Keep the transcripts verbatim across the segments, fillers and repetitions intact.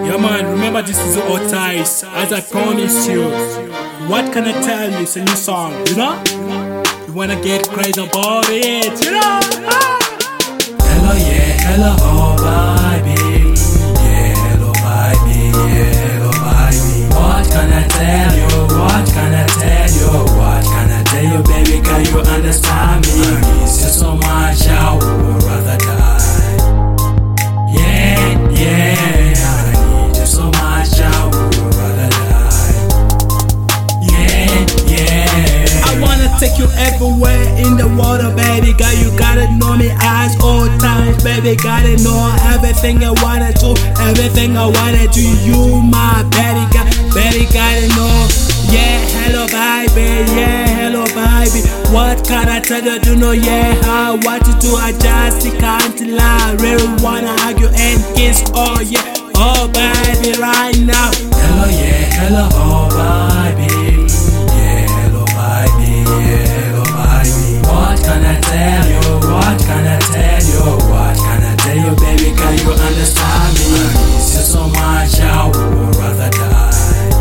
Yeah man, remember this is all ties, as I promised you. What can I tell you? It's a new song, you know? You wanna get crazy about it, you know? Ah! Hello, yeah, hello, oh, baby. Yeah, hello, baby, yeah, hello, baby. What can I tell you? What can I tell you? What can I tell you, baby? Can you understand me? I miss you so much, I would rather die. Yeah, yeah, I need you so much, I would rather die. Yeah, yeah. I wanna take you everywhere in the water, baby girl. You gotta know me as all times, baby. Gotta know everything I wanna do, everything I wanna do. You, my baby girl, baby. Gotta know. Yeah, hello, baby. Yeah, hello, baby. What can I tell you? Do know, yeah, how what to do? I just can't lie. Really wanna argue and kiss. Oh yeah, oh baby, right now. Hello, yeah, hello, oh, baby. Yeah, hello, baby. Yeah, hello, baby. What can I tell you? What can I tell you? What can I tell you, baby? Can you understand me? I miss you so much, I would rather die.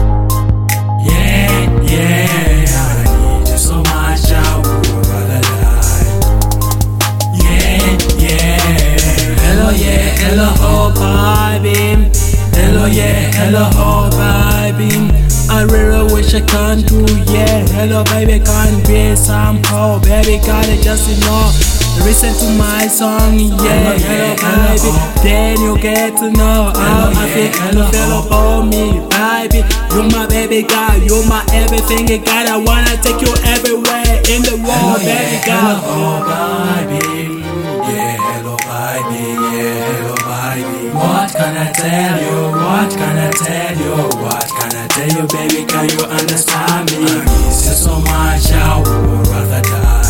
Yeah, yeah, I need you so much, I would rather die. Yeah, yeah. Hello, yeah, hello, oh, baby. Hello, yeah, hello, oh, baby. I really wish I can do, yeah. Hello, baby, can't be somehow, baby, gotta just know. Listen to my song, yeah, hello, baby. Then you get to know how I feel, hello, feel about me, baby. You my baby girl, you my everything, you got. I wanna take you everywhere in the world, baby girl. Hello, baby. Yeah, hello, baby. Yeah, hello, baby. What can I tell you? What can I tell you? What can I tell you, baby? Can you understand me? I miss you so much, I would rather die.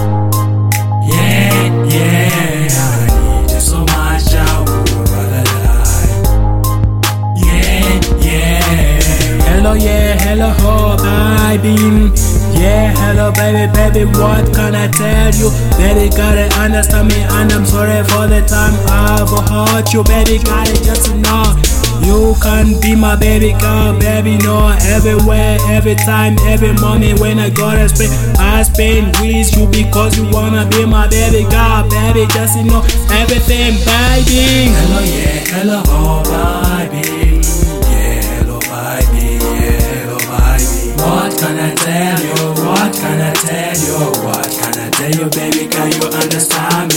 Yeah, yeah, I need you so much, I would rather die. Yeah, yeah. Hello, yeah, hello, oh, baby. Yeah, hello, baby, baby, what can I tell you? Baby, gotta understand me, and I'm sorry for the time I've hurt you. Baby, gotta just know you can be my baby girl, baby, no. Everywhere, every time, every moment when I gotta spend, I spend with you because you wanna be my baby girl, baby, just know everything, baby. Hello, yeah, hello, oh, baby. Yeah, hello, baby, yeah, hello, baby. What can I tell you? What can I tell you? What can I tell you, baby? Can you understand